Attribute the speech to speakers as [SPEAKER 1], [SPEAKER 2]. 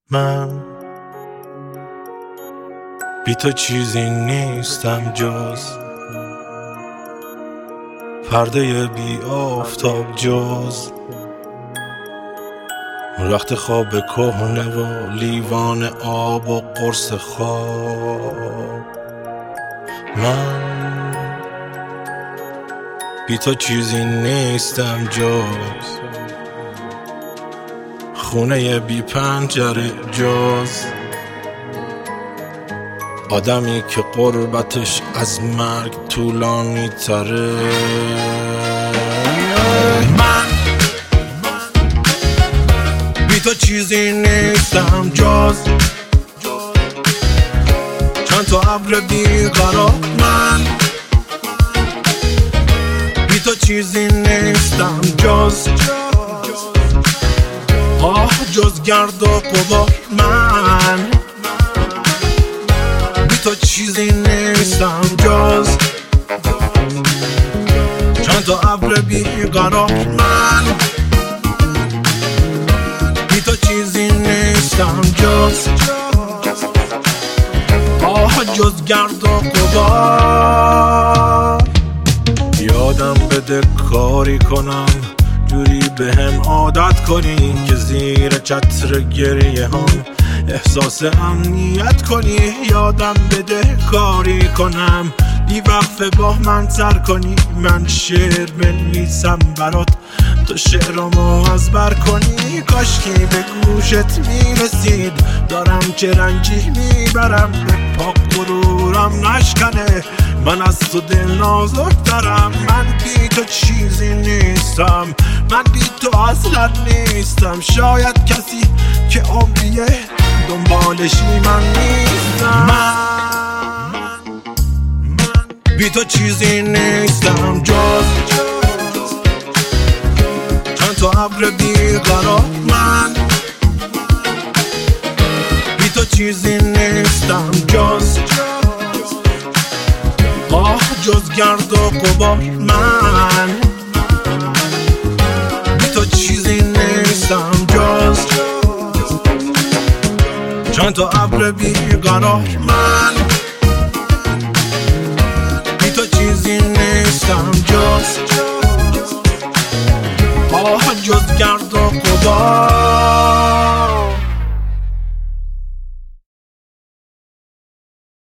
[SPEAKER 1] من بی تو چیزی نیستم جز پرده بی آفتاب، جز رخت خواب کهنه و لیوان آب و قرص خواب. من بی تو چیزی نیستم جز خونه بی پنجره، جز آدمی که قربتش از مرگ طولانی تره. من بی تو چیزی نیستم جز چند تا ابر بیقرار. من بی تو چیزی نیستم جز جز گرد و غبار. من بی تو چیزی نیستم جز چند تا ابر بیقرار. من بی تو چیزی نیستم جز جز گرد و غبار. یادم بده کاری کنم جوری به هم عادت کنی که زیر چتر گریه هم احساس امنیت کنی. یادم بده کاری کنم بی وقفه با من سر کنی. من شعر بنویسم برات تو شعرامو از بر کنی. کاشکی به گوشت میرسید دارم چه رنجی میبرم به پاک غرورم نشکنه. من از تو دل نازک دارم. من بی تو چیزی نیستم. من بی تو اصلا نیستم. شاید کسی که عمریه دنبالشی من نیستم. من بی تو چیزی نیستم جز چند تا ابر بیقرار. من بی تو چیزی نیستم جز جز گرد و غبار. من بی تو چیزی نیستم جز چند تا ابر بیقرار. من بی تو چیزی نیستم جز